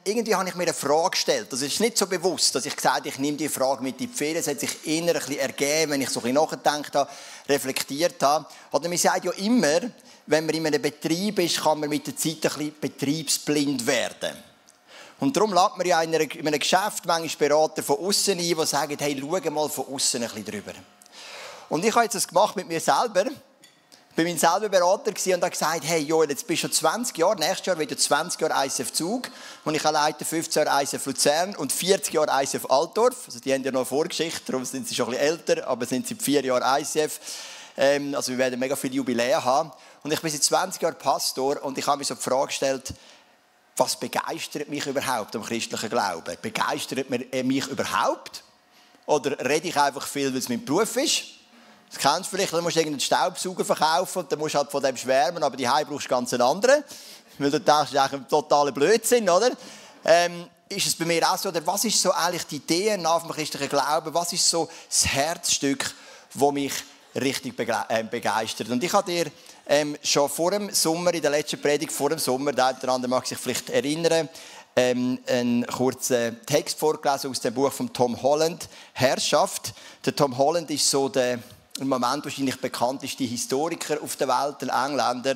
irgendwie habe ich mir eine Frage gestellt. Das ist nicht so bewusst, dass ich gesagt habe, ich nehme die Frage mit in die Ferien. Es hat sich eher ein bisschen ergeben, wenn ich so ein bisschen nachgedacht habe, reflektiert habe. Oder man sagt ja immer, wenn man in einem Betrieb ist, kann man mit der Zeit ein bisschen betriebsblind werden. Und darum lädt man ja in einem Geschäft manchmal Berater von außen ein, die sagen, hey, schau mal von außen ein bisschen drüber. Und ich habe jetzt das gemacht mit mir selber. Ich war mein selber Berater und habe gesagt, hey Joel, jetzt bist du schon 20 Jahre, nächstes Jahr wieder 20 Jahre ICF Zug und ich leite 15 Jahre ICF Luzern und 40 Jahre ICF Altdorf. Also die haben ja noch eine Vorgeschichte, darum sind sie schon ein bisschen älter, aber sind seit 4 Jahren ICF. Also wir werden mega viele Jubiläen haben. Und ich bin seit 20 Jahren Pastor und ich habe mir so die Frage gestellt, was begeistert mich überhaupt am christlichen Glauben? Begeistert mich überhaupt? Oder rede ich einfach viel, weil es mein Beruf ist? Das kennst du vielleicht, dann musst du irgendeinen Staubsauger verkaufen und dann musst du halt von dem schwärmen, aber die brauchst du ganz einen anderen. Weil du denkst, das ist eigentlich ein totaler Blödsinn, oder? Ist es bei mir auch so, oder was ist so eigentlich die DNA vom christlichen Glauben? Was ist so das Herzstück, das mich richtig begeistert? Und ich habe dir schon vor dem Sommer, in der letzten Predigt vor dem Sommer, der eine oder andere mag sich vielleicht erinnern, einen kurzen Text vorgelesen aus dem Buch von Tom Holland, «Herrschaft». Der Tom Holland ist so der im Moment wahrscheinlich bekannteste Historiker auf der Welt, ein Engländer,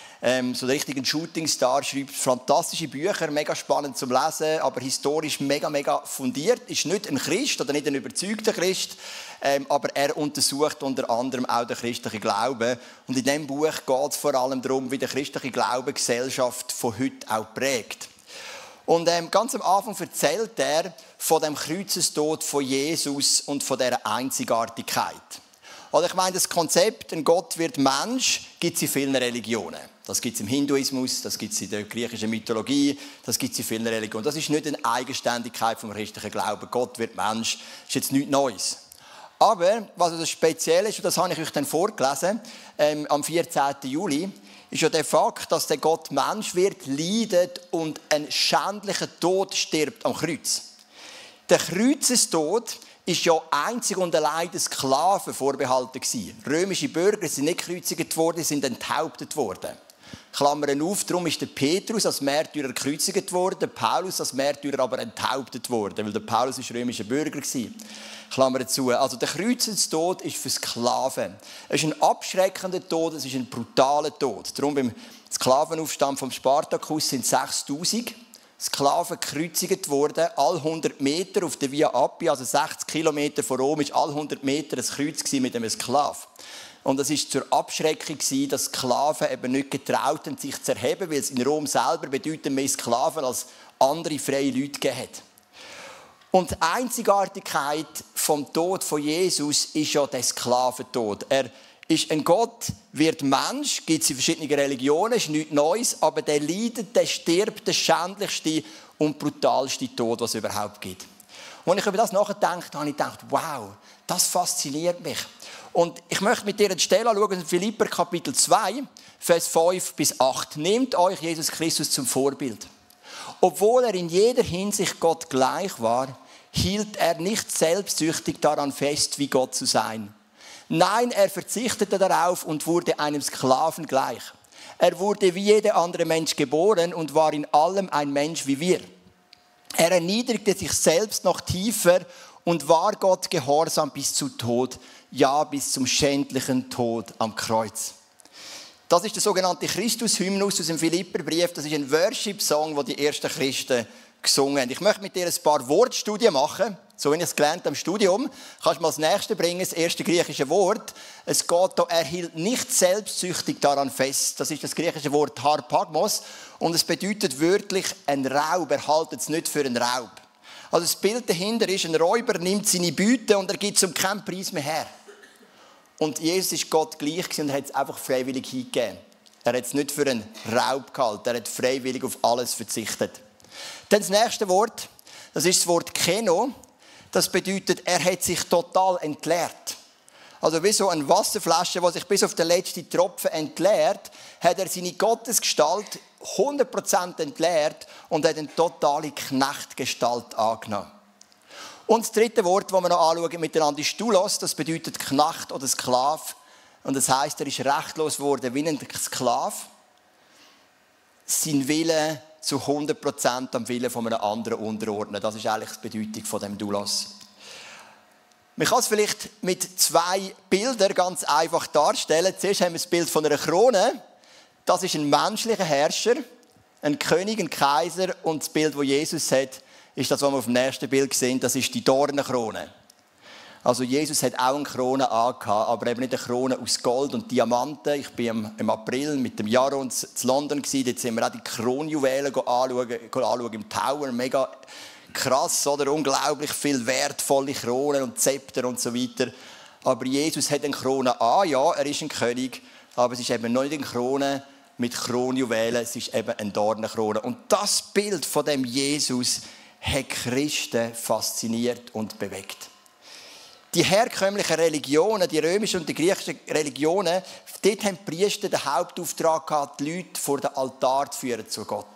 so der richtige Shootingstar, schreibt fantastische Bücher, mega spannend zum Lesen, aber historisch mega fundiert, ist nicht ein Christ oder nicht ein überzeugter Christ, aber er untersucht unter anderem auch den christlichen Glauben. Und in diesem Buch geht es vor allem darum, wie der christliche Glaube die Gesellschaft von heute auch prägt. Und ganz am Anfang erzählt er von dem Kreuzestod von Jesus und von dieser Einzigartigkeit. Oder ich meine, das Konzept, ein Gott wird Mensch, gibt es in vielen Religionen. Das gibt es im Hinduismus, das gibt es in der griechischen Mythologie, das gibt es in vielen Religionen. Das ist nicht eine Eigenständigkeit vom christlichen Glauben. Gott wird Mensch, das ist jetzt nichts Neues. Aber, was das Spezielle ist, und das habe ich euch dann vorgelesen, am 14. Juli, ist ja der Fakt, dass der Gott Mensch wird, leidet und einen schändlichen Tod stirbt am Kreuz. Der Kreuzestod ist ja einzig und allein den Sklaven vorbehalten gewesen. Römische Bürger sind nicht gekreuzigt worden, sind enthauptet worden. Klammern auf, darum ist der Petrus als Märtyrer gekreuzigt worden, der Paulus als Märtyrer aber enthauptet worden, weil der Paulus ist römischer Bürger war. Klammer zu. Also der Kreuzestod ist für Sklaven. Es ist ein abschreckender Tod, es ist ein brutaler Tod. Darum beim Sklavenaufstand vom Spartacus sind 6000 Sklaven gekreuzigt worden, alle 100 Meter auf der Via Appia, also 60 Kilometer von Rom, ist alle 100 Meter ein Kreuz mit einem Sklaven. Und das war zur Abschreckung, dass Sklaven eben nicht getraut haben, sich zu erheben, weil es in Rom selber bedeutend mehr Sklaven als andere freie Leute gegeben hat. Und die Einzigartigkeit vom Tod von Jesus ist ja der Sklaventod. Er ist ein Gott, wird Mensch, gibt es in verschiedenen Religionen, ist nichts Neues, aber der leidet, der stirbt, der schändlichste und brutalste Tod, was es überhaupt gibt. Und als ich über das nachgedacht habe, ich gedacht, wow, das fasziniert mich. Und ich möchte mit dir eine Stelle anschauen, in Philipper Kapitel 2, Vers 5 bis 8. Nehmt euch Jesus Christus zum Vorbild. Obwohl er in jeder Hinsicht Gott gleich war, hielt er nicht selbstsüchtig daran fest, wie Gott zu sein. Nein, er verzichtete darauf und wurde einem Sklaven gleich. Er wurde wie jeder andere Mensch geboren und war in allem ein Mensch wie wir. Er erniedrigte sich selbst noch tiefer und war Gott gehorsam bis zu Tod, ja, bis zum schändlichen Tod am Kreuz. Das ist der sogenannte Christus-Hymnus aus dem Philipperbrief. Das ist ein Worship-Song, den die ersten Christen gesungen haben. Ich möchte mit dir ein paar Wortstudien machen, so wie ich es gelernt habe im Studium. Kannst du mal als Nächste bringen, das erste griechische Wort. Es geht da, er hielt nicht selbstsüchtig daran fest. Das ist das griechische Wort harpagmos und es bedeutet wörtlich ein Raub. Er hält es nicht für einen Raub. Also das Bild dahinter ist, ein Räuber nimmt seine Beute und er gibt es um keinen Preis mehr her. Und Jesus ist Gott gleich und er hat es einfach freiwillig hingegeben. Er hat es nicht für einen Raub gehalten, er hat freiwillig auf alles verzichtet. Dann das nächste Wort, das ist das Wort Keno. Das bedeutet, er hat sich total entleert. Also wie so eine Wasserflasche, die sich bis auf den letzten Tropfen entleert, hat er seine Gottesgestalt 100% entleert und hat eine totale Knechtgestalt angenommen. Und das dritte Wort, das wir noch anschauen miteinander, ist Doulos. Das bedeutet Knecht oder Sklave. Und das heisst, er ist rechtlos geworden wie ein Sklave. Sein Wille zu 100% am Willen von einem anderen unterordnen. Das ist eigentlich die Bedeutung von dem Doulos. Man kann es vielleicht mit 2 Bildern ganz einfach darstellen. Zuerst haben wir das Bild von einer Krone. Das ist ein menschlicher Herrscher, ein König, ein Kaiser. Und das Bild, das Jesus hat, ist das, was wir auf dem nächsten Bild sehen. Das ist die Dornenkrone. Also Jesus hat auch eine Krone angehabt, aber eben nicht eine Krone aus Gold und Diamanten. Ich war im April mit dem Jaron in London. Dort sind wir auch die Kronjuwelen anschauen im Tower. Mega krass, oder? Unglaublich viel wertvolle Kronen und Zepter und so weiter. Aber Jesus hat eine Krone an. Ja, er ist ein König, aber es ist eben nicht eine Krone mit Kronjuwelen, es ist eben eine Dornenkrone. Und das Bild von dem Jesus hat Christen fasziniert und bewegt. Die herkömmlichen Religionen, die römischen und die griechischen Religionen, dort haben die Priester den Hauptauftrag gehabt, die Leute vor den Altar zu führen zu Gott.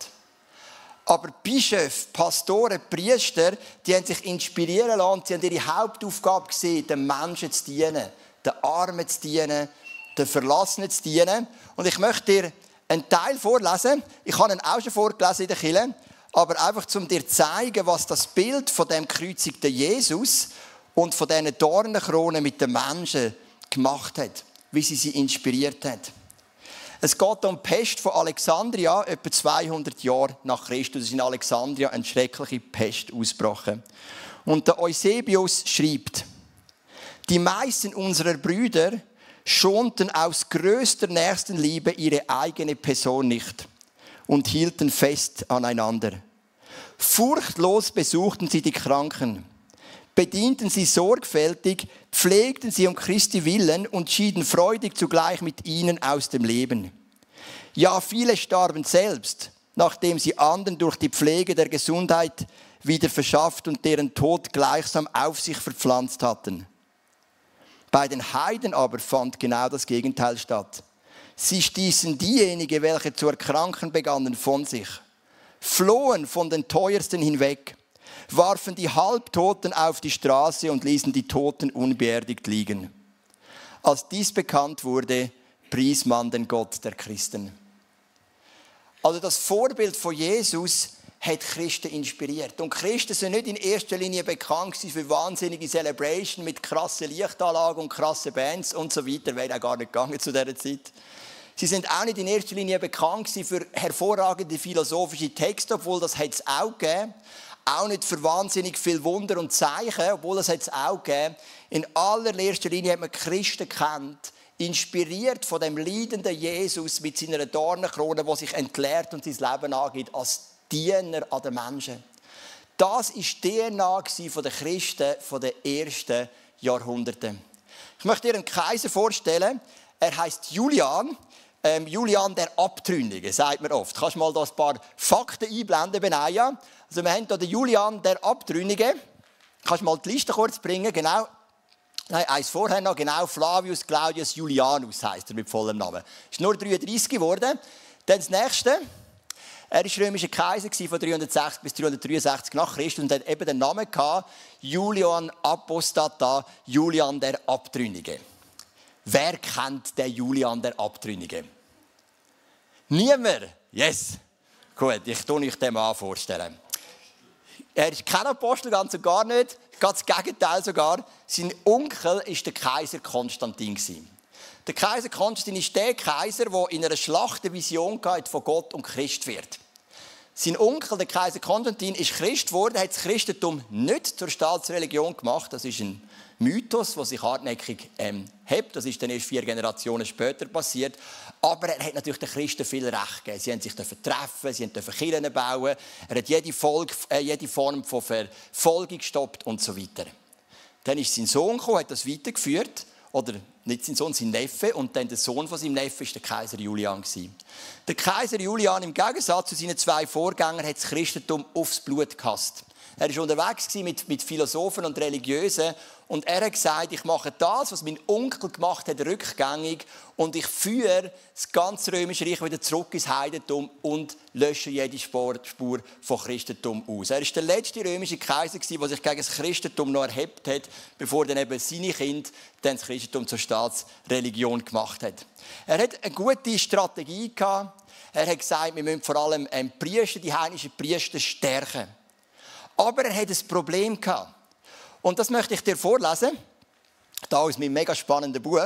Aber Bischöfe, Pastoren, Priester, die haben sich inspirieren lassen, sie haben ihre Hauptaufgabe gesehen, den Menschen zu dienen, den Armen zu dienen, den Verlassenen zu dienen. Und ich möchte dir einen Teil vorlesen. Ich habe ihn auch schon vorgelesen in der Kirche, aber einfach, um dir zu zeigen, was das Bild von dem gekreuzigten Jesus und von diesen Dornenkronen mit den Menschen gemacht hat, wie sie inspiriert hat. Es geht um die Pest von Alexandria, etwa 200 Jahre nach Christus. Es ist in Alexandria eine schreckliche Pest ausgebrochen. Und der Eusebius schreibt: Die meisten unserer Brüder schonten aus größter Nächstenliebe ihre eigene Person nicht und hielten fest aneinander. Furchtlos besuchten sie die Kranken, bedienten sie sorgfältig, pflegten sie um Christi willen und schieden freudig zugleich mit ihnen aus dem Leben. Ja, viele starben selbst, nachdem sie anderen durch die Pflege der Gesundheit wieder verschafft und deren Tod gleichsam auf sich verpflanzt hatten. Bei den Heiden aber fand genau das Gegenteil statt. Sie stießen diejenigen, welche zu erkranken begannen, von sich, flohen von den Teuersten hinweg, warfen die Halbtoten auf die Straße und ließen die Toten unbeerdigt liegen. Als dies bekannt wurde, pries man den Gott der Christen. Also das Vorbild von Jesus hat Christen inspiriert. Und Christen sind nicht in erster Linie bekannt für wahnsinnige Celebration mit krassen Lichtanlagen und krassen Bands und so weiter. Wäre auch gar nicht gegangen zu dieser Zeit. Sie sind auch nicht in erster Linie bekannt für hervorragende philosophische Texte, obwohl das hat es auch gegeben. Auch nicht für wahnsinnig viel Wunder und Zeichen, obwohl das hat es auch gegeben. In allererster Linie hat man Christen gekannt, inspiriert von dem leidenden Jesus mit seiner Dornenkrone, der sich entleert und sein Leben angibt als Diener an den Menschen. Das war die DNA der Christen von den ersten Jahrhunderten. Ich möchte dir einen Kaiser vorstellen. Er heisst Julian. Julian der Abtrünnige, sagt man oft. Kannst du mal da ein paar Fakten einblenden, Benaya? Also wir haben hier den Julian der Abtrünnige. Kannst du mal die Liste kurz bringen? Genau. Nein, eins vorher noch. Genau, Flavius Claudius Julianus heisst er mit vollem Namen. Ist nur 33 geworden. Dann das nächste. Er war römischer Kaiser von 360 bis 363 nach Christus und hat eben den Namen gehabt, Julian Apostata, Julian der Abtrünnige. Wer kennt den Julian der Abtrünnige? Niemand? Yes. Gut, ich tue euch den mal vorstellen. Er ist kein Apostel, ganz und gar nicht. Ganz das Gegenteil sogar. Sein Onkel war der Kaiser Konstantin. Der Kaiser Konstantin ist der Kaiser, der in einer Schlacht eine Vision hatte von Gott und Christ wird. Sein Onkel, der Kaiser Konstantin, ist Christ geworden, hat das Christentum nicht zur Staatsreligion gemacht. Das ist ein Mythos, der sich hartnäckig hebt. Das ist dann erst 4 Generationen später passiert. Aber er hat natürlich den Christen viel Recht gegeben. Sie haben sich treffen, sie durften Kirchen bauen. Er hat jede Form von Verfolgung gestoppt und so weiter. Dann ist sein Sohn gekommen, hat das weitergeführt. Oder nicht sein Sohn, sein Neffe. Und dann der Sohn von seinem Neffen war der Kaiser Julian. Der Kaiser Julian, im Gegensatz zu seinen 2 Vorgängern, hat das Christentum aufs Blut gehasst. Er war unterwegs mit Philosophen und Religiösen. Und er hat gesagt, ich mache das, was mein Onkel gemacht hat, rückgängig. Und ich führe das ganze Römische Reich wieder zurück ins Heidentum und lösche jede Spur von Christentum aus. Er war der letzte römische Kaiser, der sich gegen das Christentum noch erhebt hat, bevor dann eben seine Kinder das Christentum zur Staatsreligion gemacht hat. Er hat eine gute Strategie gehabt. Er hat gesagt, wir müssen vor allem die heidnischen Priester stärken. Aber er hat ein Problem gehabt. Und das möchte ich dir vorlesen. Da aus meinem mega spannenden Buch.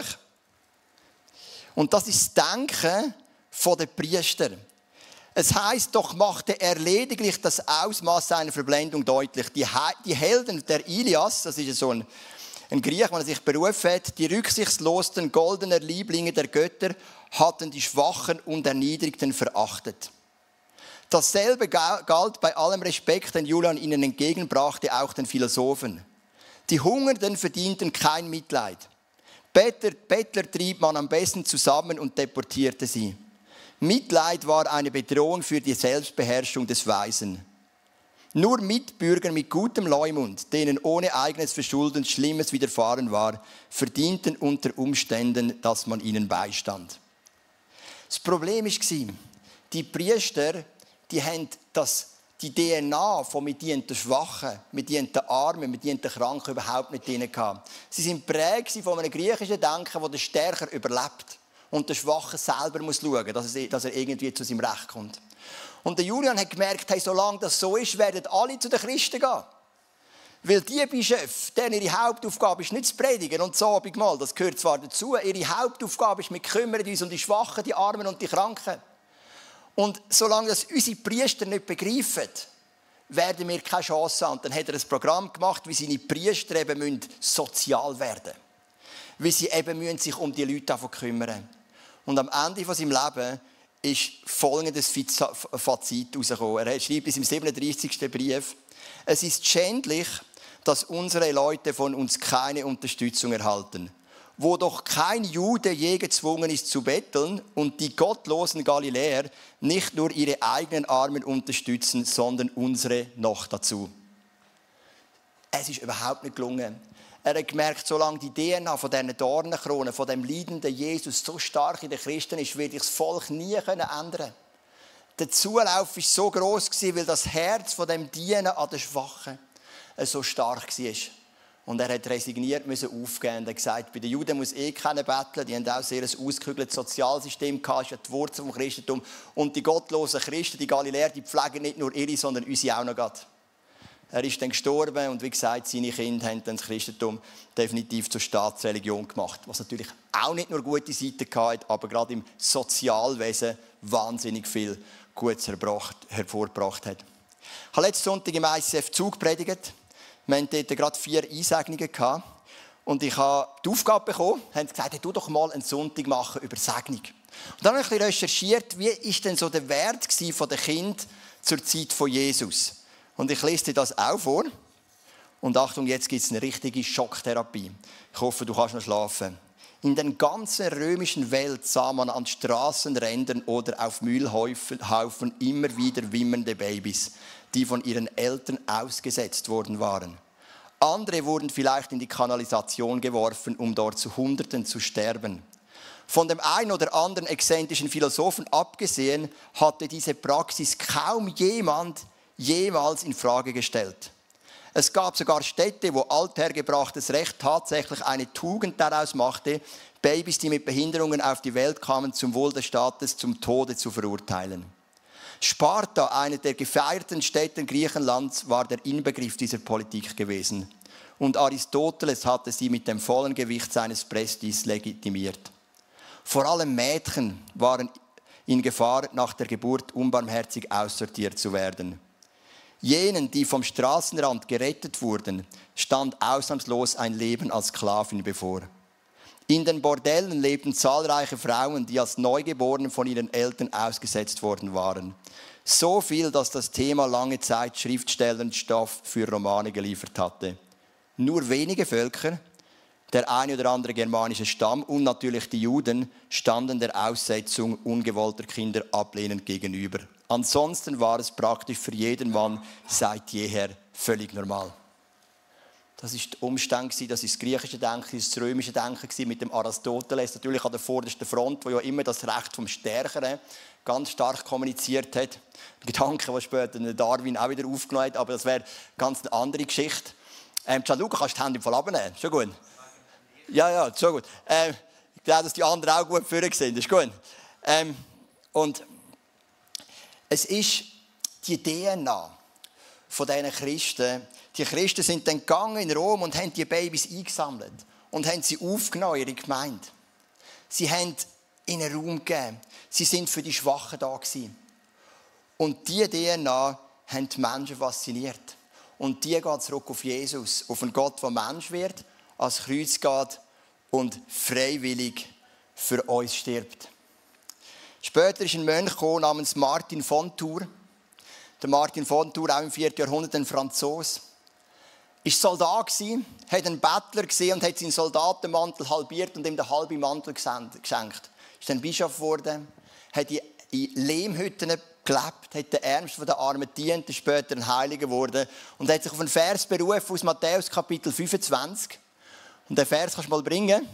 Und das ist das Denken der Priester. Es heisst, doch machte er lediglich das Ausmaß seiner Verblendung deutlich. Die Helden der Ilias, das ist so ein Griech, der sich berufen hat, die rücksichtslosen goldenen Lieblinge der Götter, hatten die Schwachen und Erniedrigten verachtet. Dasselbe galt bei allem Respekt, den Julian ihnen entgegenbrachte, auch den Philosophen. Die Hungernden verdienten kein Mitleid. Bettler trieb man am besten zusammen und deportierte sie. Mitleid war eine Bedrohung für die Selbstbeherrschung des Weisen. Nur Mitbürger mit gutem Leumund, denen ohne eigenes Verschulden Schlimmes widerfahren war, verdienten unter Umständen, dass man ihnen beistand. Das Problem war, die Priester, die haben die DNA von mit den Schwachen, mit den Armen, mit den Kranken überhaupt nicht drin gehabt. Sie waren prägt von einem griechischen Denken, das der Stärker überlebt und der Schwache selber muss schauen, dass er irgendwie zu seinem Recht kommt. Und der Julian hat gemerkt, hey, solange das so ist, werden alle zu den Christen gehen. Weil die Bischöfe, deren ihre Hauptaufgabe ist nicht zu predigen und das Abendmahl, das gehört zwar dazu, ihre Hauptaufgabe ist, wir kümmern uns um die Schwachen, die Armen und die Kranken. Und solange das unsere Priester nicht begreifen, werden wir keine Chance haben. Und dann hat er ein Programm gemacht, wie seine Priester eben sozial werden müssen. Wie sie eben sich um die Leute kümmern. Und am Ende von seinem Leben ist folgendes Fazit herausgekommen. Er schreibt es im 37. Brief: Es ist schändlich, dass unsere Leute von uns keine Unterstützung erhalten. Wo doch kein Jude je gezwungen ist zu betteln und die gottlosen Galiläer nicht nur ihre eigenen Armen unterstützen, sondern unsere noch dazu. Es ist überhaupt nicht gelungen. Er hat gemerkt, solange die DNA von diesen Dornenkronen, von dem leidenden Jesus so stark in den Christen ist, wird das Volk nie ändern können. Der Zulauf war so gross, weil das Herz von dem Dienen an den Schwachen so stark war. Und er hat resigniert, müssen aufgeben. Er hat gesagt, bei den Juden muss keiner betteln. Die haben auch sehr ein ausgeklügeltes Sozialsystem gehabt. Das ist ja die Wurzel des Christentums. Und die gottlosen Christen, die Galiläer, die pflegen nicht nur ihre, sondern unsere auch noch. Er ist dann gestorben und wie gesagt, seine Kinder haben dann das Christentum definitiv zur Staatsreligion gemacht. Was natürlich auch nicht nur gute Seiten hatte, aber gerade im Sozialwesen wahnsinnig viel Gutes hervorgebracht hat. Ich habe letzten Sonntag im ICF Zug gepredigt. Wir hatten dort gerade 4 Einsegnungen gehabt. Und ich habe die Aufgabe bekommen, haben gesagt, hey, tu doch mal einen Sonntag machen über Segnung. Und dann habe ich ein bisschen recherchiert, wie ist denn so der Wert der Kinder zur Zeit von Jesus. Und ich lese dir das auch vor. Und Achtung, jetzt gibt es eine richtige Schocktherapie. Ich hoffe, du kannst noch schlafen. In der ganzen römischen Welt sah man an Straßenrändern oder auf Müllhaufen immer wieder wimmernde Babys, die von ihren Eltern ausgesetzt worden waren. Andere wurden vielleicht in die Kanalisation geworfen, um dort zu Hunderten zu sterben. Von dem einen oder anderen exzentrischen Philosophen abgesehen, hatte diese Praxis kaum jemand jemals in Frage gestellt. Es gab sogar Städte, wo althergebrachtes Recht tatsächlich eine Tugend daraus machte, Babys, die mit Behinderungen auf die Welt kamen, zum Wohl des Staates zum Tode zu verurteilen. Sparta, eine der gefeierten Städte Griechenlands, war der Inbegriff dieser Politik gewesen. Und Aristoteles hatte sie mit dem vollen Gewicht seines Prestiges legitimiert. Vor allem Mädchen waren in Gefahr, nach der Geburt unbarmherzig aussortiert zu werden. Jenen, die vom Straßenrand gerettet wurden, stand ausnahmslos ein Leben als Sklavin bevor. In den Bordellen lebten zahlreiche Frauen, die als Neugeborene von ihren Eltern ausgesetzt worden waren. So viel, dass das Thema lange Zeit Schriftstellern Stoff für Romane geliefert hatte. Nur wenige Völker, der eine oder andere germanische Stamm und natürlich die Juden, standen der Aussetzung ungewollter Kinder ablehnend gegenüber. Ansonsten war es praktisch für jeden Mann seit jeher völlig normal. Das ist der Umstand, das ist das griechische Denken, das römische Denken mit dem Aristoteles, natürlich an der vordersten Front, wo ja immer das Recht vom Stärkeren ganz stark kommuniziert hat. Ein Gedanke, den später Darwin auch wieder aufgenommen hat, aber das wäre ganz eine andere Geschichte. Gianluca, kannst du die Hände im Fall abnehmen? Schon gut. Ja, schon gut. Ich glaube, dass die anderen auch gut vorne sehen. Das ist gut. Und es ist die DNA von diesen Christen. Die Christen sind dann gegangen in Rom und haben die Babys eingesammelt und haben sie aufgenommen in ihre Gemeinde. Sie haben ihnen Raum gegeben. Sie sind für die Schwachen da gewesen. Und diese DNA haben die Menschen fasziniert. Und die geht zurück auf Jesus, auf einen Gott, der Mensch wird, ans Kreuz geht und freiwillig für uns stirbt. Später ist ein Mönch gekommen, namens Martin von Tours. Der Martin von Tours, auch im 4. Jahrhundert, ein Franzose. Er war Soldat, hat einen Bettler gesehen und hat seinen Soldatenmantel halbiert und ihm den halben Mantel geschenkt. Er ist dann Bischof geworden, hat in Lehmhütten gelebt, hat den Ärmsten der Armen gedient, ist später ein Heiliger geworden und hat sich auf einen Vers berufen aus Matthäus Kapitel 25. Und den Vers kannst du mal bringen.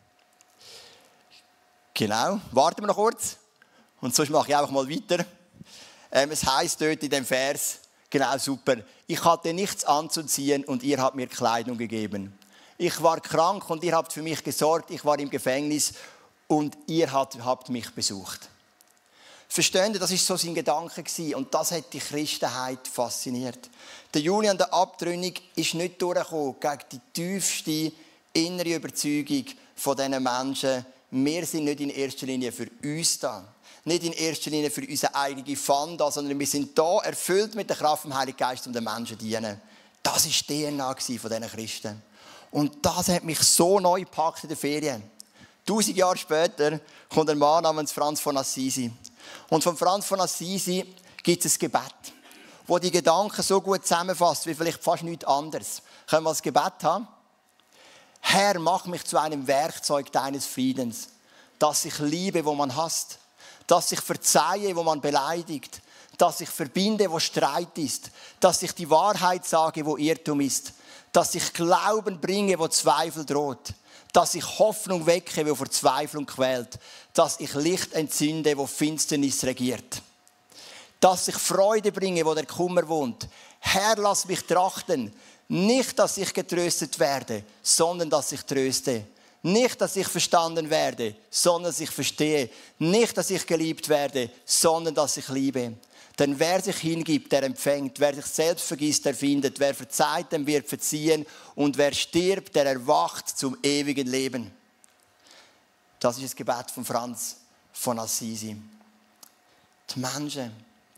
Genau, warten wir noch kurz. Und sonst mache ich einfach mal weiter. Es heisst dort in dem Vers, genau super, ich hatte nichts anzuziehen und ihr habt mir Kleidung gegeben. Ich war krank und ihr habt für mich gesorgt, ich war im Gefängnis und ihr habt mich besucht. Verstehen Sie, das war so sein Gedanke und das hat die Christenheit fasziniert. Der Julian, der Abtrünnig, ist nicht durchgekommen gegen die tiefste innere Überzeugung von diesen Menschen. Wir sind nicht in erster Linie für uns da. Nicht in erster Linie für unsere eigene Fun da, sondern wir sind da erfüllt mit der Kraft vom Heiligen Geist, um den Menschen zu dienen. Das war die DNA von diesen Christen. Und das hat mich so neu gepackt in den Ferien. 1000 Jahre später kommt ein Mann namens Franz von Assisi. Und von Franz von Assisi gibt es ein Gebet, wo die Gedanken so gut zusammenfasst, wie vielleicht fast nichts anderes. Können wir das Gebet haben? Herr, mach mich zu einem Werkzeug deines Friedens, dass ich liebe, wo man hasst, dass ich verzeihe, wo man beleidigt, dass ich verbinde, wo Streit ist, dass ich die Wahrheit sage, wo Irrtum ist, dass ich Glauben bringe, wo Zweifel droht, dass ich Hoffnung wecke, wo Verzweiflung quält, dass ich Licht entzünde, wo Finsternis regiert, dass ich Freude bringe, wo der Kummer wohnt. Herr, lass mich trachten, nicht, dass ich getröstet werde, sondern dass ich tröste. Nicht, dass ich verstanden werde, sondern dass ich verstehe. Nicht, dass ich geliebt werde, sondern dass ich liebe. Denn wer sich hingibt, der empfängt. Wer sich selbst vergisst, der findet. Wer verzeiht, dem wird verziehen. Und wer stirbt, der erwacht zum ewigen Leben. Das ist das Gebet von Franz von Assisi. Die Menschen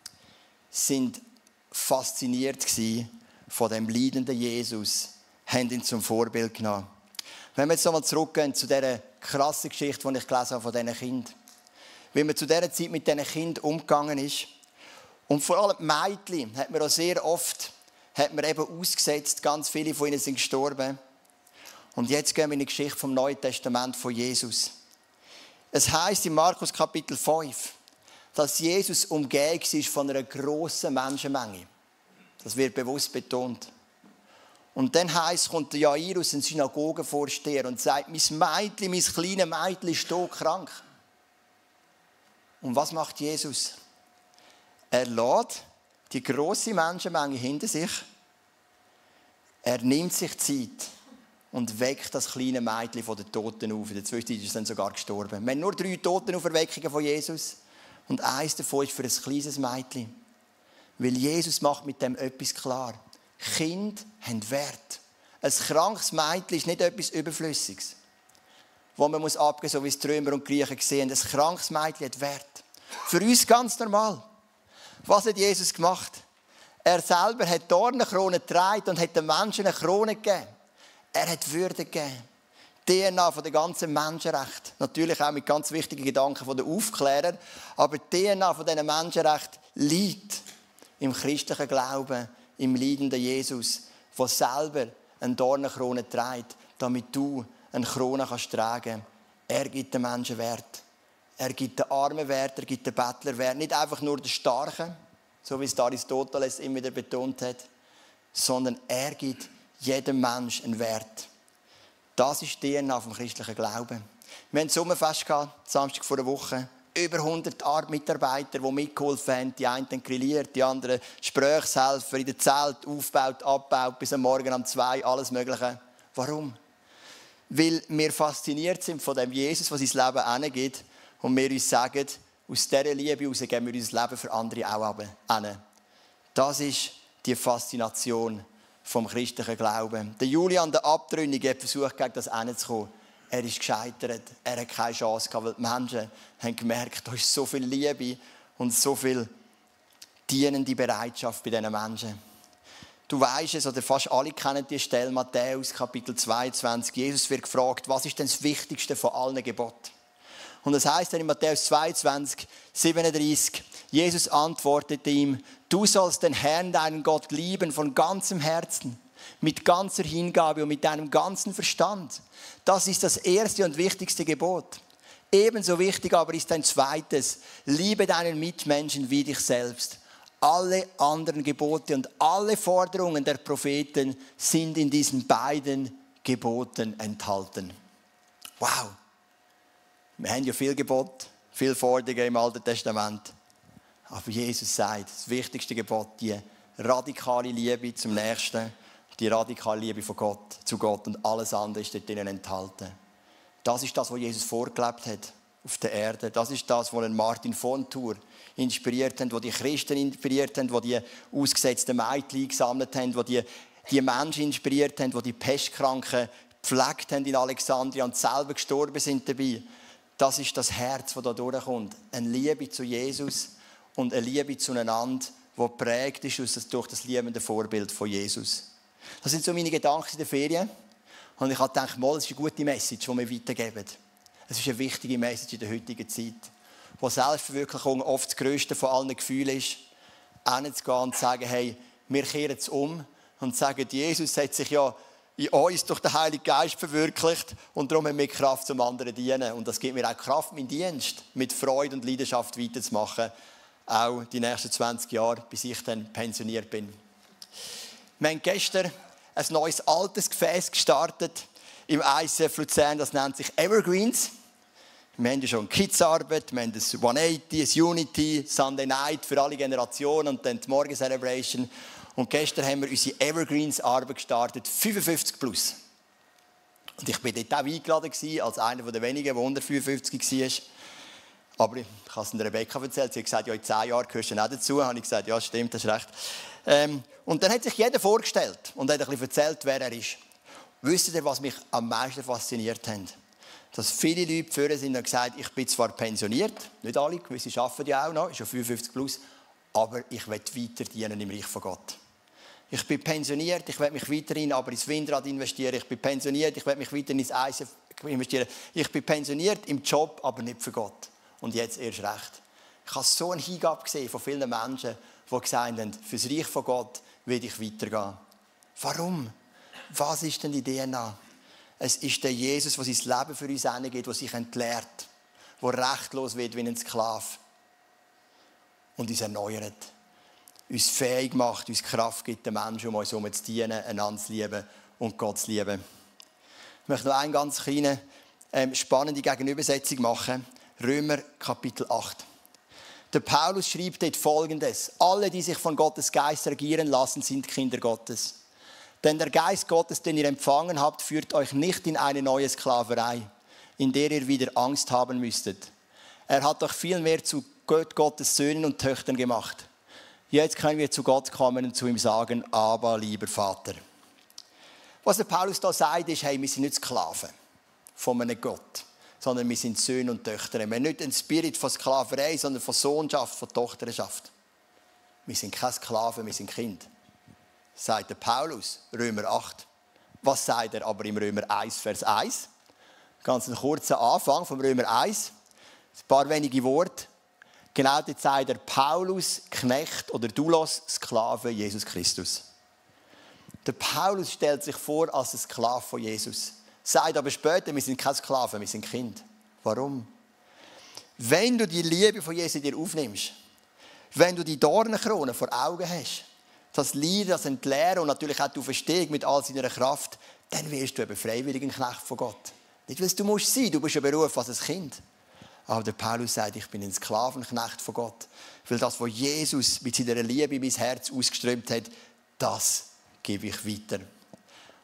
sind fasziniert von dem leidenden Jesus, haben ihn zum Vorbild genommen. Wenn wir jetzt nochmal zurückgehen zu dieser krassen Geschichte, die ich gelesen habe von diesen Kindern. Wie man zu dieser Zeit mit diesen Kindern umgegangen ist. Und vor allem die Mädchen hat man auch sehr oft eben ausgesetzt. Ganz viele von ihnen sind gestorben. Und jetzt gehen wir in die Geschichte vom Neuen Testament von Jesus. Es heisst in Markus Kapitel 5, dass Jesus umgeben war von einer grossen Menschenmenge. Das wird bewusst betont. Und dann heisst, kommt der Jairus, ein Synagogenvorsteher, und sagt, mein kleines Mädchen ist todkrank. Und was macht Jesus? Er lässt die grosse Menschenmenge hinter sich. Er nimmt sich Zeit und weckt das kleine Mädchen von den Toten auf. In der Zwischenzeit ist es dann sogar gestorben. Wir haben nur 3 Totenauferweckungen von Jesus. Und eins davon ist für ein kleines Mädchen. Weil Jesus macht mit dem etwas klar. Kinder haben Wert. Ein krankes Mädchen ist nicht etwas Überflüssiges, wo man abgeben muss, so wie es die Römer und Griechen sehen. Ein krankes Mädchen hat Wert. Für uns ganz normal. Was hat Jesus gemacht? Er selber hat Dornenkronen getragen und hat den Menschen eine Krone gegeben. Er hat Würde gegeben. DNA von den ganzen Menschenrechten. Natürlich auch mit ganz wichtigen Gedanken von den Aufklärern. Aber die DNA von diesen Menschenrechten liegt im christlichen Glauben, im leidenden Jesus, der selber eine Dornenkrone trägt, damit du eine Krone tragen kannst. Er gibt den Menschen Wert. Er gibt den Armen Wert, er gibt den Bettler Wert. Nicht einfach nur den Starken, so wie es Aristoteles immer wieder betont hat, sondern er gibt jedem Menschen einen Wert. Das ist die DNA vom christlichen Glauben. Wir hatten Sommerfest gehabt, Samstag vor einer Woche. Über 100 Mitarbeiter, die mitgeholfen haben. Die einen grilliert, die anderen Gesprächshelfer in der Zelt aufgebaut, abgebaut, bis am Morgen um 2, alles Mögliche. Warum? weil wir fasziniert sind von dem Jesus, was sein Leben hingeht und wir uns sagen, aus dieser Liebe heraus geben wir unser Leben für andere auch hin. Das ist die Faszination vom christlichen Glauben. Der Julian, der Abtrünnige, hat versucht, gegen das hinzukommen. Er ist gescheitert. Er hat keine Chance gehabt, weil die Menschen haben gemerkt, da ist so viel Liebe und so viel dienende Bereitschaft bei diesen Menschen. Du weisst es, oder fast alle kennen die Stelle, Matthäus, Kapitel 22. Jesus wird gefragt, was ist denn das Wichtigste von allen Geboten? Und das heisst dann in Matthäus 22, 37, Jesus antwortete ihm, du sollst den Herrn, deinen Gott, lieben von ganzem Herzen, mit ganzer Hingabe und mit deinem ganzen Verstand. Das ist das erste und wichtigste Gebot. Ebenso wichtig aber ist ein zweites, liebe deinen Mitmenschen wie dich selbst. Alle anderen Gebote und alle Forderungen der Propheten sind in diesen beiden Geboten enthalten. Wow! Wir haben ja viel Gebot, viel Forderungen im Alten Testament. Aber Jesus sagt, das wichtigste Gebot, die radikale Liebe zum Nächsten, die radikale Liebe von Gott, zu Gott und alles andere ist dort enthalten. Das ist das, was Jesus vorgelebt hat auf der Erde. Das ist das, was Martin von Tours inspiriert hat, was die Christen inspiriert haben, was die ausgesetzten Mädchen gesammelt haben, was die Menschen inspiriert haben, die die Pestkranken gepflegt haben in Alexandria und selber gestorben sind dabei. Das ist das Herz, das da durchkommt. Eine Liebe zu Jesus und eine Liebe zueinander, die geprägt ist durch das liebende Vorbild von Jesus. Das sind so meine Gedanken in der Ferien. Und ich habe gedacht, das ist eine gute Message, die wir weitergeben. Es ist eine wichtige Message in der heutigen Zeit, wo Selbstverwirklichung oft das grösste von allen Gefühlen ist, hinzugehen und zu sagen, hey, wir kehren es um und sagen, Jesus hat sich ja in uns durch den Heiligen Geist verwirklicht und darum haben wir Kraft zum anderen dienen. Und das gibt mir auch Kraft, meinen Dienst mit Freude und Leidenschaft weiterzumachen, auch die nächsten 20 Jahre, bis ich dann pensioniert bin. Wir haben gestern ein neues altes Gefäß gestartet im ICF Luzern, das nennt sich Evergreens. Wir haben ja schon Kids-Arbeit, wir haben das 180, das Unity, Sunday Night für alle Generationen und dann die Morgen-Celebration. Und gestern haben wir unsere Evergreens-Arbeit gestartet, 55 plus. Und ich war dort auch eingeladen als einer der wenigen, der unter 55 war. Aber ich habe es Rebecca erzählt, sie hat gesagt, ja, in 10 Jahren gehörst du auch dazu. Da habe ich gesagt, ja, stimmt, das ist recht. Und dann hat sich jeder vorgestellt und hat ein bisschen erzählt, wer er ist. Wisst ihr, was mich am meisten fasziniert hat? Dass viele Leute vorher sind und gesagt, ich bin zwar pensioniert, nicht alle, gewisse arbeiten ja auch noch, ist ja 55 plus, aber ich will weiter dienen im Reich von Gott. Ich bin pensioniert, ich will mich weiterhin aber ins Windrad investieren. Ich bin pensioniert, ich will mich weiterhin ins ICF investieren. Ich bin pensioniert im Job, aber nicht für Gott. Und jetzt erst recht. Ich habe so eine Hingabe gesehen von vielen Menschen, die gesagt haben, für das Reich von Gott will ich weitergehen. Warum? Was ist denn die DNA? Es ist der Jesus, der sein Leben für uns hingibt, der sich entleert, der rechtlos wird wie ein Sklave und uns erneuert, uns fähig macht, uns Kraft gibt, den Menschen um uns herum zu dienen, einander zu lieben und Gott zu lieben. Ich möchte noch eine ganz kleine, spannende Gegenübersetzung machen. Römer Kapitel 8. Der Paulus schreibt dort Folgendes: Alle, die sich von Gottes Geist regieren lassen, sind Kinder Gottes. Denn der Geist Gottes, den ihr empfangen habt, führt euch nicht in eine neue Sklaverei, in der ihr wieder Angst haben müsstet. Er hat euch vielmehr zu Gottes Söhnen und Töchtern gemacht. Jetzt können wir zu Gott kommen und zu ihm sagen, aber lieber Vater. Was der Paulus da sagt, ist, hey, wir sind nicht Sklaven von einem Gott, sondern wir sind Söhne und Töchter. Wir haben nicht einen Spirit von Sklaverei, sondern von Sohnschaft, von Tochterschaft. Wir sind keine Sklaven, wir sind Kinder. Sagt der Paulus, Römer 8. Was sagt er aber im Römer 1, Vers 1? Ganz ein kurzer Anfang vom Römer 1. Ein paar wenige Worte. Genau dort sagt er Paulus, Knecht oder Doulos, Sklave Jesus Christus. Der Paulus stellt sich vor als ein Sklave von Jesus. Sagt aber später, wir sind keine Sklaven, wir sind Kinder. Warum? Wenn du die Liebe von Jesus in dir aufnimmst, wenn du die Dornenkrone vor Augen hast, das Leiden, das Entleeren und natürlich auch die Auferstehung mit all seiner Kraft, dann wirst du eben freiwillig ein Knecht von Gott. Nicht, weil du musst sein, du bist ja berufen als ein Kind. Aber der Paulus sagt, ich bin ein Sklavenknecht von Gott. Weil das, was Jesus mit seiner Liebe in mein Herz ausgeströmt hat, das gebe ich weiter.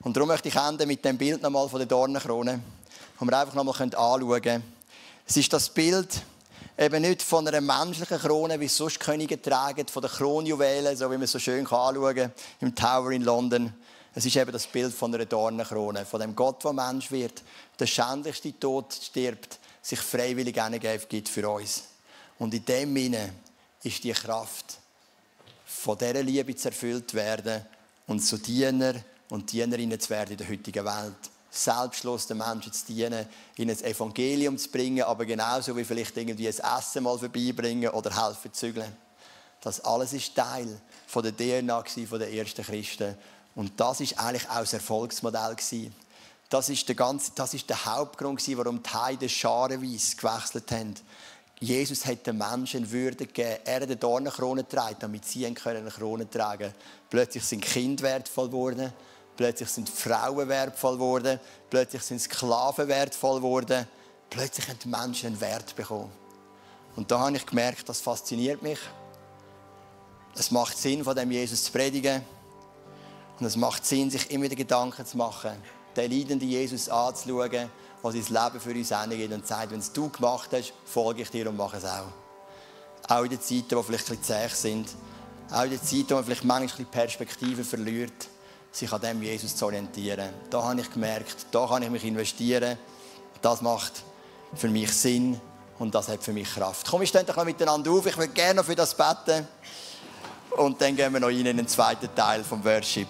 Und darum möchte ich enden mit dem Bild nochmal von der Dornenkrone, wo wir einfach nochmal anschauen können. Es ist das Bild eben nicht von einer menschlichen Krone, wie es sonst Könige tragen, von den Kronjuwelen, so wie man es so schön anschauen kann im Tower in London. Es ist eben das Bild von einer Dornenkrone, von dem Gott, der Mensch wird, der schändlichste Tod stirbt, sich freiwillig gibt für uns. Und in dem Sinne ist die Kraft, von dieser Liebe zu erfüllt werden und zu Diener und Dienerinnen zu werden in der heutigen Welt. Selbstlos den Menschen zu dienen, ihnen das Evangelium zu bringen, aber genauso wie vielleicht irgendwie ein Essen mal vorbeibringen oder helfen zu zügeln. Das alles ist Teil von der DNA der ersten Christen. Und das ist eigentlich auch das Erfolgsmodell. Das ist der Hauptgrund, warum die Heiden scharenweise gewechselt haben. Jesus hat den Menschen Würde gegeben. Er hat eine Dornenkrone getragen, damit sie eine Krone tragen können. Plötzlich sind Kinder wertvoll geworden. Plötzlich sind Frauen wertvoll geworden. Plötzlich sind Sklaven wertvoll geworden. Plötzlich haben die Menschen einen Wert bekommen. Und da habe ich gemerkt, das fasziniert mich. Es macht Sinn, von dem Jesus zu predigen. Und es macht Sinn, sich immer wieder Gedanken zu machen, den leidenden Jesus anzuschauen, der sein Leben für uns hingibt und sagt, wenn es du gemacht hast, folge ich dir und mache es auch. Auch in den Zeiten, die vielleicht ein bisschen zäh sind. Auch in den Zeiten, wo man vielleicht manchmal Perspektive verliert, sich an dem Jesus zu orientieren. Da habe ich gemerkt, da kann ich mich investieren. Das macht für mich Sinn und das hat für mich Kraft. Komm, wir stehen doch noch miteinander auf. Ich würde gerne noch für das beten. Und dann gehen wir noch rein in den zweiten Teil vom Worship.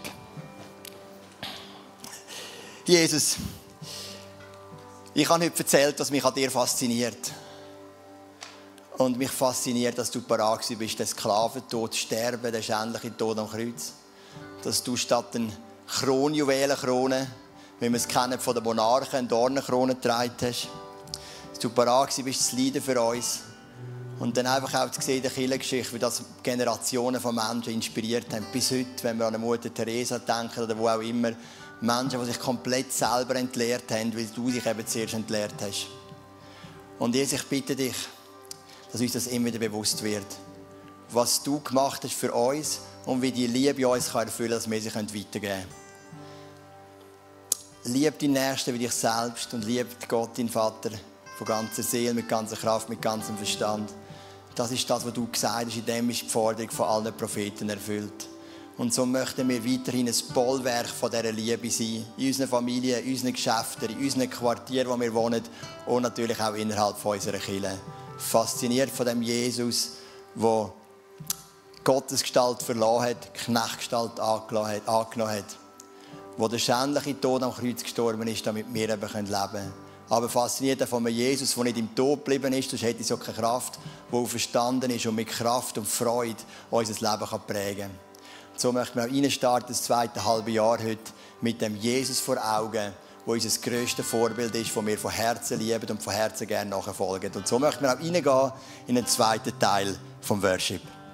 Jesus, ich habe heute erzählt, was mich an dir fasziniert. Und mich fasziniert, dass du parat bist, den Sklaventod zu sterben, den schändlichen Tod am Kreuz. Dass du statt eine Kronjuwelenkrone, wie wir es kennen von den Monarchen, eine Dornenkrone getragen hast. Dass du parat bist, zu leiden für uns. Und dann einfach auch zu sehen, die Kirchengeschichte, wie das Generationen von Menschen inspiriert haben. Bis heute, wenn wir an eine Mutter Teresa denken oder wo auch immer. Menschen, die sich komplett selber entleert haben, weil du dich eben zuerst entleert hast. Und Jesus, ich bitte dich, dass uns das immer wieder bewusst wird. Was du gemacht hast für uns und wie die Liebe uns erfüllen kann, dass wir sie weitergeben können. Lieb deinen Nächsten wie dich selbst und lieb Gott, deinen Vater, von ganzer Seele, mit ganzer Kraft, mit ganzem Verstand. Das ist das, was du gesagt hast, in dem ist die Forderung von allen Propheten erfüllt. Und so möchten wir weiterhin ein Bollwerk von dieser Liebe sein. In unseren Familien, in unseren Geschäften, in unseren Quartieren, wo wir wohnen und natürlich auch innerhalb von unserer Kirche. Fasziniert von dem Jesus, der Gottesgestalt verlassen hat, Knechtgestalt angenommen hat. Der der schändliche Tod am Kreuz gestorben ist, damit wir eben leben können. Aber fasziniert von einem Jesus, der nicht im Tod geblieben ist, sonst hätte er so keine Kraft, der verstanden ist und mit Kraft und Freude unser Leben prägen kann. So möchten wir auch reinstarten, das zweite halbe Jahr heute, mit dem Jesus vor Augen, der unser grösstes Vorbild ist, das wir von Herzen lieben und von Herzen gerne nachfolgen. Und so möchten wir auch reingehen in den zweiten Teil vom Worship.